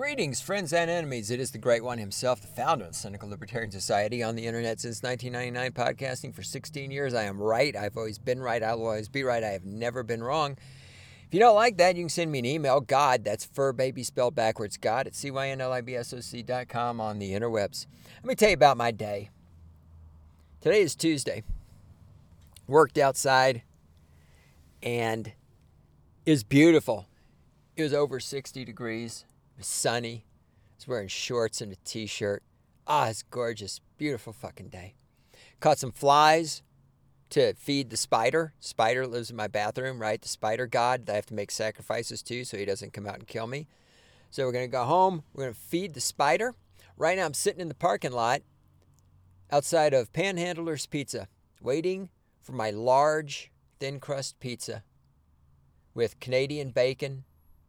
Greetings, friends and enemies. It is the Great One himself, the founder of the Cynical Libertarian Society, on the internet since 1999, podcasting for 16 years. I am right. I've always been right. I'll always be right. I have never been wrong. If you don't like that, you can send me an email, God, that's fur baby spelled backwards, God at cynlibsoc.com on the interwebs. Let me tell you about my day. Today is Tuesday. Worked outside, and it was beautiful. It was over 60 degrees. It was sunny. I was wearing shorts and a t-shirt. It's gorgeous. Beautiful fucking day. Caught some flies to feed the spider. Spider lives in my bathroom, right? The spider god that I have to make sacrifices to so he doesn't come out and kill me. So we're going to go home. We're going to feed the spider. Right now I'm sitting in the parking lot outside of Panhandler's Pizza, waiting for my large thin crust pizza with Canadian bacon,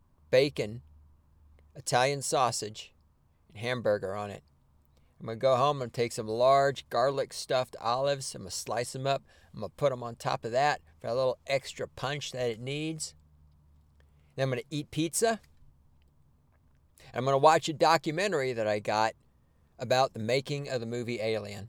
Italian sausage, and hamburger on it. I'm going to go home and take some large garlic stuffed olives. I'm going to slice them up. I'm going to put them on top of that for a little extra punch that it needs. Then I'm going to eat pizza. I'm going to watch a documentary that I got about the making of the movie Alien.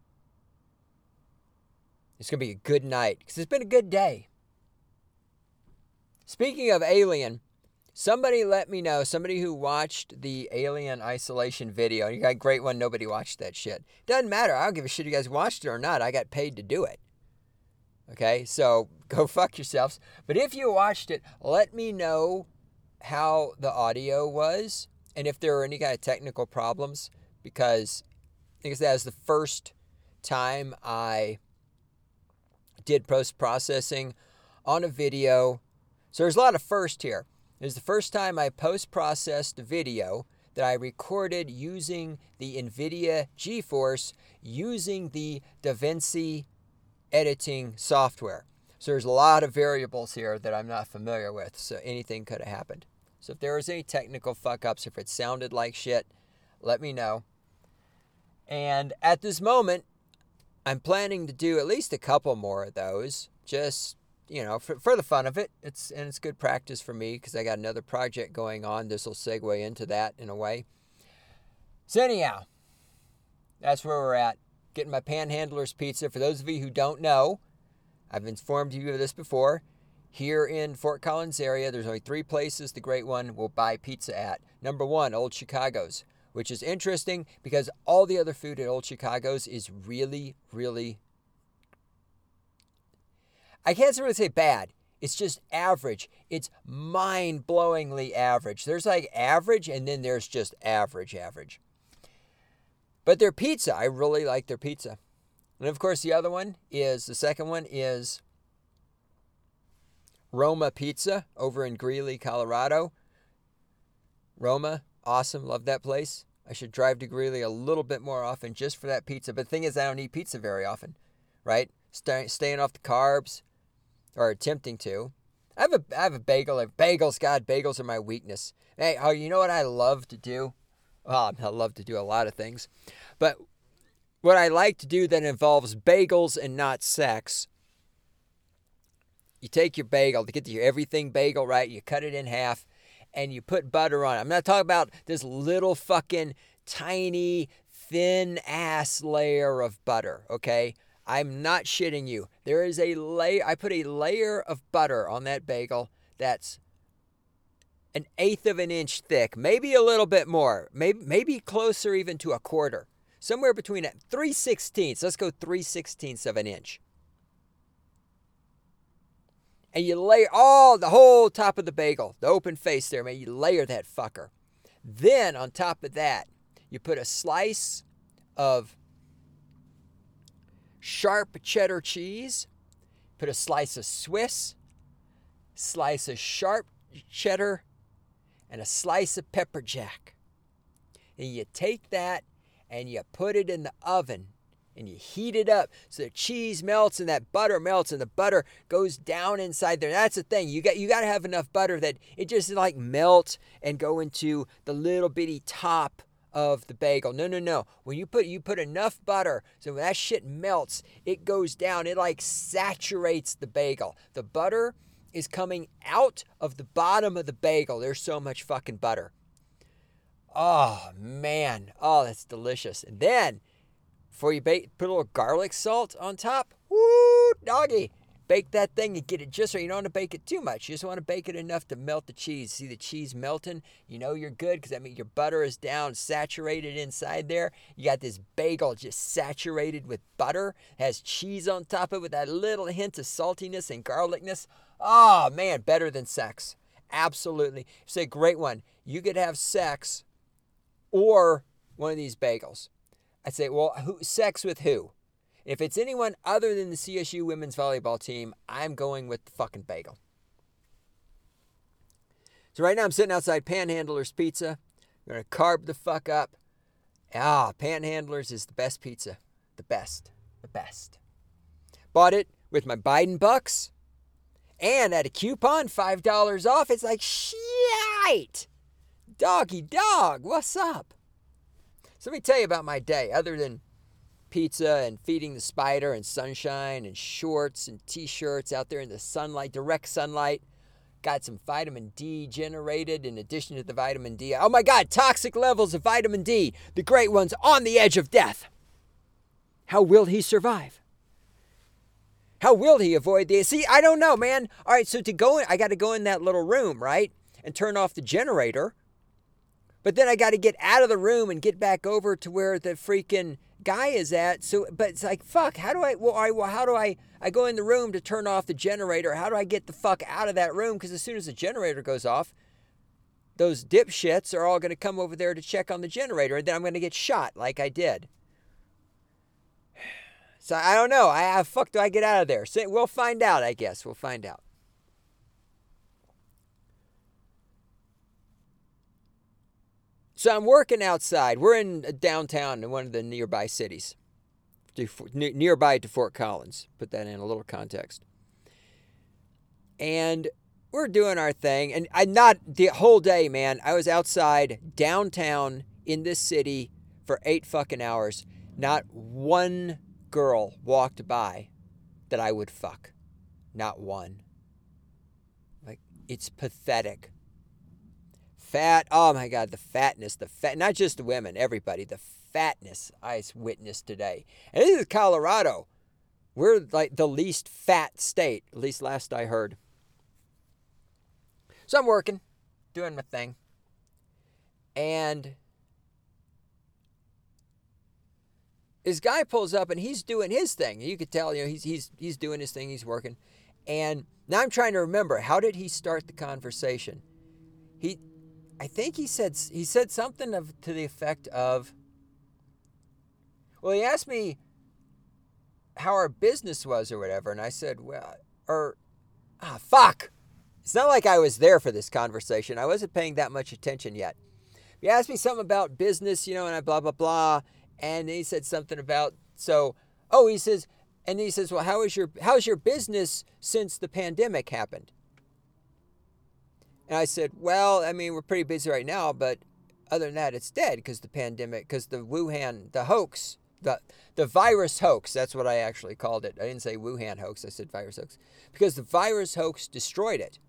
It's going to be a good night because it's been a good day. Speaking of Alien, somebody let me know, somebody who watched the Alien Isolation video. You got a great one, nobody watched that shit. Doesn't matter. I don't give a shit if you guys watched it or not. I got paid to do it. Okay, so go fuck yourselves. But if you watched it, let me know how the audio was and if there were any kind of technical problems, because I think that was the first time I did post-processing on a video. So there's a lot of first here. It was the first time I post-processed a video that I recorded using the NVIDIA GeForce using the DaVinci editing software. So there's a lot of variables here that I'm not familiar with, so anything could have happened. So if there was any technical fuck-ups, if it sounded like shit, let me know. And at this moment, I'm planning to do at least a couple more of those, just for the fun of it. It's good practice for me because I got another project going on. This will segue into that in a way. So anyhow, that's where we're at. Getting my Panhandler's Pizza. For those of you who don't know, I've informed you of this before. Here in Fort Collins area, there's only 3 places the Great One will buy pizza at. Number 1, Old Chicago's, which is interesting because all the other food at Old Chicago's is really, really, I can't really say bad. It's just average. It's mind-blowingly average. There's like average, and then there's just average. But their pizza, I really like their pizza. And of course, the second one is Roma Pizza over in Greeley, Colorado. Roma, awesome. Love that place. I should drive to Greeley a little bit more often just for that pizza. But the thing is, I don't eat pizza very often, right? Staying off the carbs. Or attempting to. I have a bagel. Bagels, God, bagels are my weakness. Hey, you know what I love to do? Well, I love to do a lot of things. But what I like to do that involves bagels and not sex, you take your bagel, to get your everything bagel, right? You cut it in half, and you put butter on it. I'm not talking about this little fucking tiny, thin-ass layer of butter, okay? I'm not shitting you. There is a layer. I put a layer of butter on that bagel that's 1/8 of an inch thick, maybe a little bit more, maybe closer even to a quarter, somewhere between 3/16. Let's go 3/16 of an inch. And you layer the whole top of the bagel, the open face there, man. You layer that fucker. Then on top of that, you put a slice of sharp cheddar cheese, put a slice of Swiss, slice of sharp cheddar, and a slice of pepper jack. And you take that and you put it in the oven and you heat it up so the cheese melts and that butter melts and the butter goes down inside there. That's the thing. You got to have enough butter that it just like melt and go into the little bitty top of the bagel. No. When you put enough butter, so when that shit melts, it goes down. It like saturates the bagel. The butter is coming out of the bottom of the bagel. There's so much fucking butter. Oh, man. Oh, that's delicious. And then, before you bake, put a little garlic salt on top. Woo, doggy. Bake that thing and get it just right. You don't want to bake it too much. You just want to bake it enough to melt the cheese. See the cheese melting? You know you're good because, I mean, your butter is down, saturated inside there. You got this bagel just saturated with butter. Has cheese on top of it with that little hint of saltiness and garlicness. Oh, man, better than sex. Absolutely. It's a great one. You could have sex or one of these bagels. I'd say, well, sex with who? If it's anyone other than the CSU women's volleyball team, I'm going with the fucking bagel. So right now I'm sitting outside Panhandler's Pizza. I'm going to carb the fuck up. Panhandler's is the best pizza. The best. The best. Bought it with my Biden bucks. And at a coupon, $5 off. It's like, shit. Doggy dog, what's up? So let me tell you about my day, other than pizza and feeding the spider and sunshine and shorts and t-shirts out there in the sunlight, direct sunlight. Got some vitamin D generated in addition to the vitamin D. Oh my God, toxic levels of vitamin D. The great one's on the edge of death. How will he survive? How will he avoid the... See, I don't know, man. All right, so I got to go in that little room, right? And turn off the generator. But then I got to get out of the room and get back over to where the freaking guy is at. So, but it's like, fuck, how do I go in the room to turn off the generator? How do I get the fuck out of that room? Because as soon as the generator goes off, those dipshits are all going to come over there to check on the generator. And then I'm going to get shot like I did. So I don't know. How the fuck do I get out of there? So we'll find out, I guess. We'll find out. So I'm working outside. We're in downtown in one of the nearby cities. Nearby to Fort Collins. Put that in a little context. And we're doing our thing. And I not the whole day, man. I was outside downtown in this city for 8 fucking hours. Not one girl walked by that I would fuck. Not one. Like, it's pathetic. Fat, oh my God, the fatness, not just the women, everybody, the fatness I witnessed today. And this is Colorado. We're like the least fat state, at least last I heard. So I'm working, doing my thing. And this guy pulls up and he's doing his thing. You could tell, he's doing his thing, he's working. And now I'm trying to remember, how did he start the conversation? I think he said something to the effect of, well, he asked me how our business was or whatever, and I said, fuck. It's not like I was there for this conversation. I wasn't paying that much attention yet. He asked me something about business, and I blah, blah, blah, and he said something about, he says, well, how's your business since the pandemic happened? And I said, well, I mean, we're pretty busy right now, but other than that, it's dead because the pandemic, because the Wuhan, the hoax, the virus hoax, that's what I actually called it. I didn't say Wuhan hoax, I said virus hoax. Because the virus hoax destroyed it.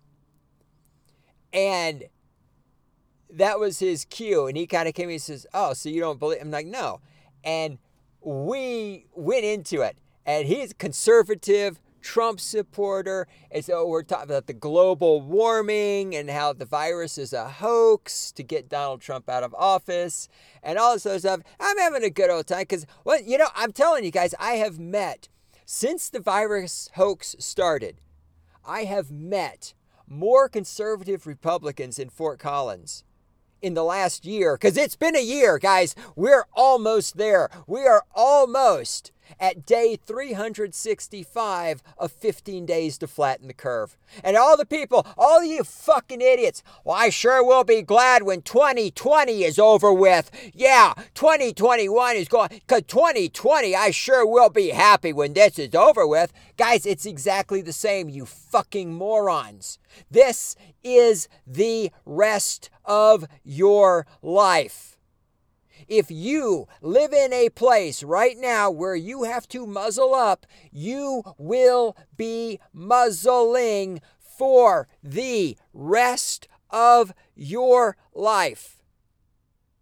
And that was his cue. And he kind of came and he says, oh, so you don't believe? I'm like, no. And we went into it. And he's conservative, Trump supporter, and so we're talking about the global warming and how the virus is a hoax to get Donald Trump out of office and all this other stuff. I'm having a good old time because, I'm telling you guys, I have met, since the virus hoax started, I have met more conservative Republicans in Fort Collins in the last year, because it's been a year, guys. We're almost there. We are almost at day 365 of 15 days to flatten the curve. And all the people, all you fucking idiots, well, I sure will be glad when 2020 is over with. Yeah, 2021 is going, because 2020, I sure will be happy when this is over with. Guys, it's exactly the same, you fucking morons. This is the rest of your life. If you live in a place right now where you have to muzzle up, you will be muzzling for the rest of your life.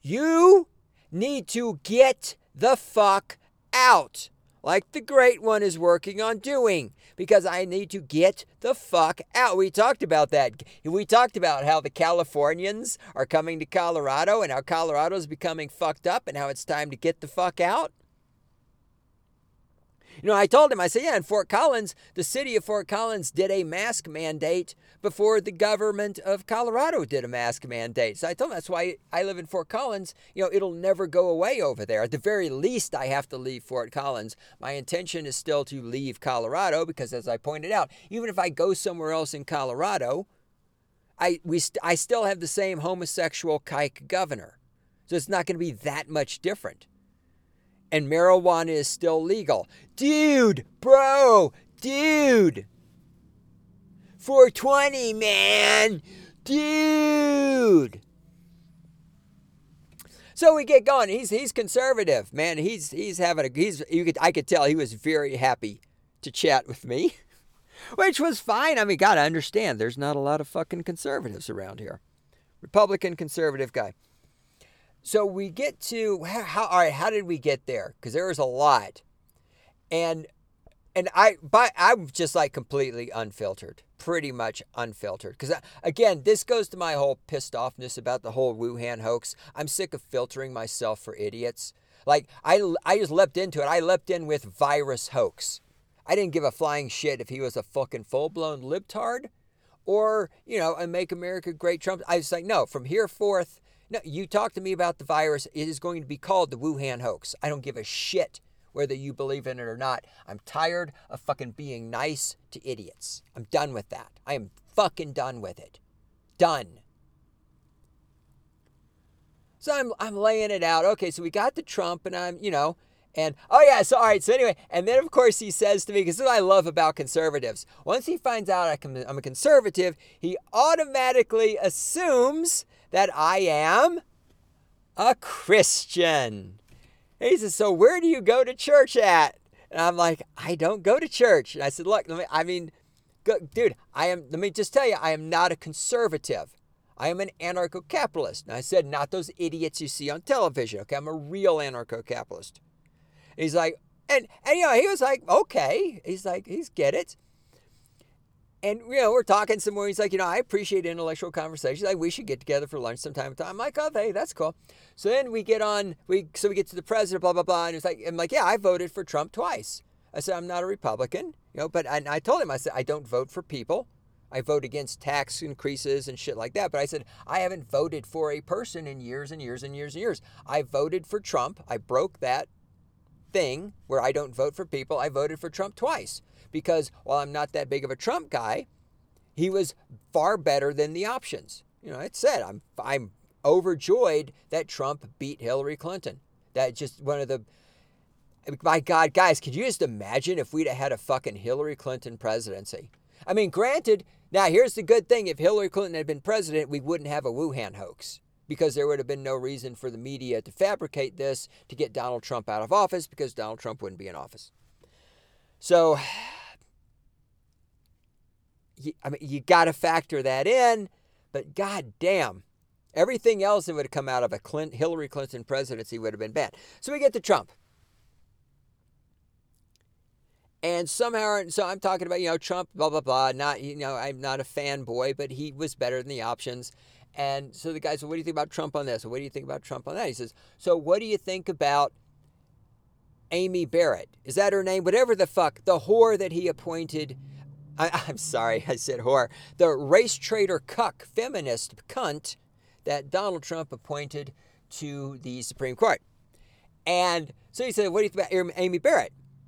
You need to get the fuck out, like the great one is working on doing, because I need to get the fuck out. We talked about that. We talked about how the Californians are coming to Colorado and how Colorado is becoming fucked up and how it's time to get the fuck out. You know, I told him, I said, yeah, in Fort Collins, the city of Fort Collins did a mask mandate before the government of Colorado did a mask mandate. So I told him that's why I live in Fort Collins. You know, it'll never go away over there. At the very least, I have to leave Fort Collins. My intention is still to leave Colorado because, as I pointed out, even if I go somewhere else in Colorado, I still have the same homosexual kike governor. So it's not going to be that much different. And marijuana is still legal. Dude, bro, dude. 420, man. Dude. So we get going. He's conservative, man. I could tell he was very happy to chat with me, which was fine. I mean, gotta understand, there's not a lot of fucking conservatives around here. Republican conservative guy. So we get to how did we get there? Because there was a lot, and I'm just like completely unfiltered, pretty much unfiltered. Because again, this goes to my whole pissed offness about the whole Wuhan hoax. I'm sick of filtering myself for idiots. Like I just leapt into it. I leapt in with virus hoax. I didn't give a flying shit if he was a fucking full-blown libtard, or a Make America Great Trump. I was like, no, from here forth. No, you talk to me about the virus, it is going to be called the Wuhan hoax. I don't give a shit whether you believe in it or not. I'm tired of fucking being nice to idiots. I'm done with that. I am fucking done with it. Done. So I'm laying it out. Okay, so we got the Trump, and and oh yeah, so all right, so anyway, and then of course he says to me, because this is what I love about conservatives. Once he finds out I'm a conservative, he automatically assumes that I am a Christian. And he says, so where do you go to church at? And I'm like, I don't go to church. And I said, look, let me just tell you, I am not a conservative. I am an anarcho-capitalist. And I said, not those idiots you see on television. Okay, I'm a real anarcho-capitalist. And he's like, and he was like, okay. He's like, get it. And, we're talking some more. He's like, I appreciate intellectual conversations. Like, we should get together for lunch sometime. I'm like, oh, hey, that's cool. So then we get to the president, blah, blah, blah. And I'm like, yeah, I voted for Trump twice. I said, I'm not a Republican, but I told him, I said, I don't vote for people. I vote against tax increases and shit like that. But I said, I haven't voted for a person in years and years and years and years. I voted for Trump. I broke that thing where I don't vote for people. I voted for Trump twice. Because while I'm not that big of a Trump guy, he was far better than the options. It said I'm overjoyed that Trump beat Hillary Clinton. That just one of the, my God, guys, could you just imagine if we'd have had a fucking Hillary Clinton presidency? I mean, granted, now here's the good thing. If Hillary Clinton had been president, we wouldn't have a Wuhan hoax, because there would have been no reason for the media to fabricate this to get Donald Trump out of office, because Donald Trump wouldn't be in office. So, you got to factor that in, but God damn, everything else that would have come out of a Hillary Clinton presidency would have been bad. So we get to Trump. And somehow, so I'm talking about, Trump, blah, blah, blah. Not, I'm not a fanboy, but he was better than the options. And so the guy said, what do you think about Trump on this? What do you think about Trump on that? He says, so what do you think about Amy Barrett? Is that her name? Whatever the fuck, the whore that he appointed. I'm sorry, I said whore. The race traitor cuck feminist cunt that Donald Trump appointed to the Supreme Court. And so he said, what do you think about Amy Barrett?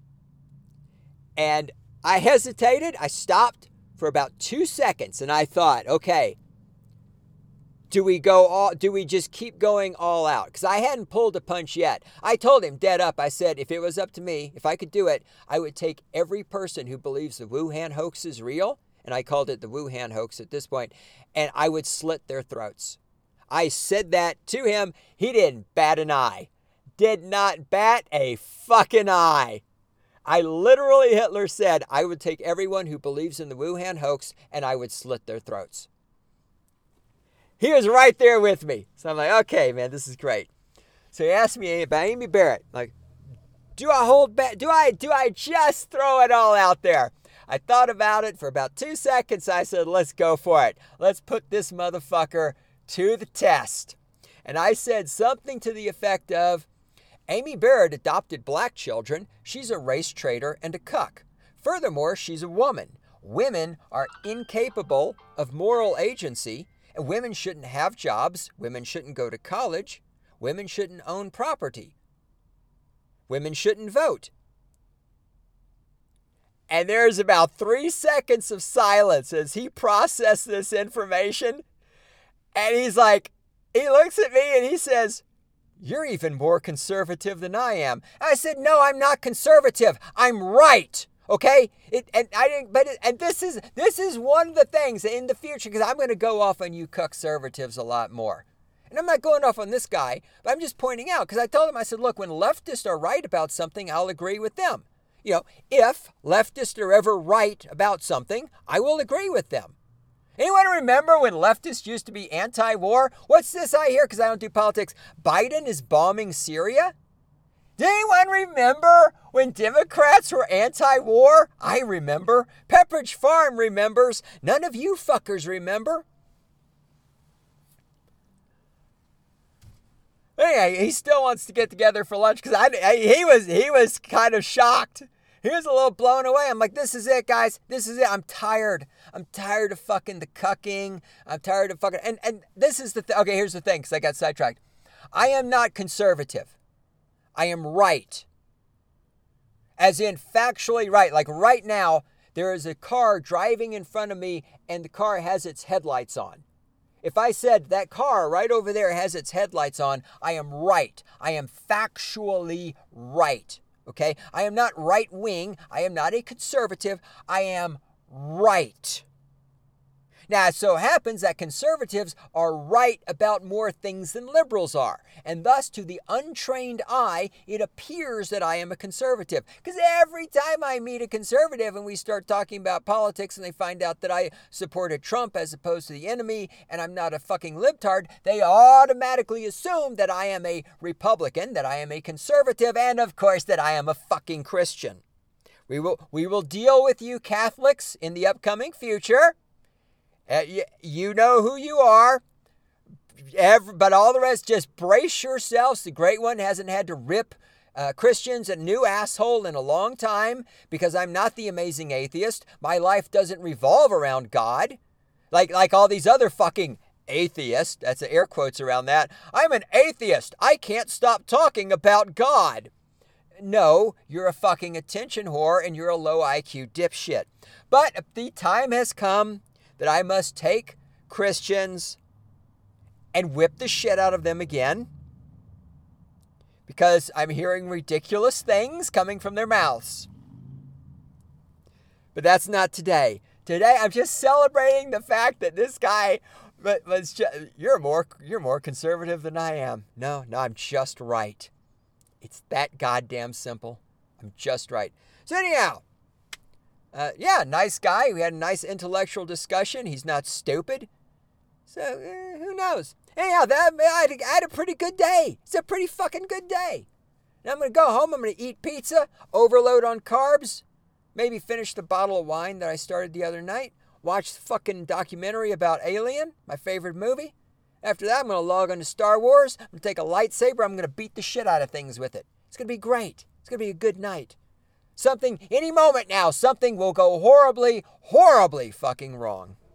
And I hesitated. I stopped for about 2 seconds, and I thought, okay, do we just keep going all out? Because I hadn't pulled a punch yet. I told him dead up, I said, if it was up to me, if I could do it, I would take every person who believes the Wuhan hoax is real, and I called it the Wuhan hoax at this point, and I would slit their throats. I said that to him. He didn't bat an eye. Did not bat a fucking eye. I literally, Hitler said, I would take everyone who believes in the Wuhan hoax and I would slit their throats. He was right there with me. So I'm like, okay, man, this is great. So he asked me about Amy Barrett. Like, do I hold back? Do I just throw it all out there? I thought about it for about 2 seconds. I said, let's go for it. Let's put this motherfucker to the test. And I said something to the effect of, Amy Barrett adopted black children. She's a race traitor and a cuck. Furthermore, she's a woman. Women are incapable of moral agency, and women shouldn't have jobs. Women shouldn't go to college. Women shouldn't own property. Women shouldn't vote. And there's about 3 seconds of silence as he processed this information. And he's like, he looks at me and he says, you're even more conservative than I am. And I said, no, I'm not conservative. I'm right. Okay? This is one of the things in the future, because I'm going to go off on you conservatives a lot more. And I'm not going off on this guy, but I'm just pointing out, because I told him, I said, look, when leftists are right about something, I'll agree with them. You know, if leftists are ever right about something, I will agree with them. Anyone remember when leftists used to be anti-war? What's this I hear, because I don't do politics? Biden is bombing Syria? Does anyone remember when Democrats were anti-war? I remember. Pepperidge Farm remembers. None of you fuckers remember. Anyway, he still wants to get together for lunch, because he was kind of shocked. He was a little blown away. I'm like, this is it, guys. This is it. I'm tired. I'm tired of fucking the cucking. I'm tired of fucking... And this is the thing. Okay, here's the thing, because I got sidetracked. I am not conservative. I am right. As in factually right. Like right now, there is a car driving in front of me, and the car has its headlights on. If I said that car right over there has its headlights on, I am right. I am factually right. Okay? I am not right wing. I am not a conservative. I am right. Now, it so happens that conservatives are right about more things than liberals are. And thus, to the untrained eye, it appears that I am a conservative. Because every time I meet a conservative and we start talking about politics and they find out that I supported Trump as opposed to the enemy and I'm not a fucking libtard, they automatically assume that I am a Republican, that I am a conservative, and of course that I am a fucking Christian. We will deal with you Catholics in the upcoming future. You know who you are. But all the rest, just brace yourselves. The Great One hasn't had to rip Christians a new asshole in a long time, because I'm not the amazing atheist. My life doesn't revolve around God. Like all these other fucking atheists. That's the air quotes around that. I'm an atheist. I can't stop talking about God. No, you're a fucking attention whore and you're a low IQ dipshit. But the time has come that I must take Christians and whip the shit out of them again, because I'm hearing ridiculous things coming from their mouths. But that's not today. Today I'm just celebrating the fact that this guy you're more conservative than I am. No, I'm just right. It's that goddamn simple. I'm just right. So anyhow, nice guy. We had a nice intellectual discussion. He's not stupid. So, who knows? Anyhow, I had a pretty good day. It's a pretty fucking good day. Now I'm going to go home. I'm going to eat pizza, overload on carbs, maybe finish the bottle of wine that I started the other night, watch the fucking documentary about Alien, my favorite movie. After that, I'm going to log on to Star Wars. I'm going to take a lightsaber. I'm going to beat the shit out of things with it. It's going to be great. It's going to be a good night. Any moment now, something will go horribly, horribly fucking wrong.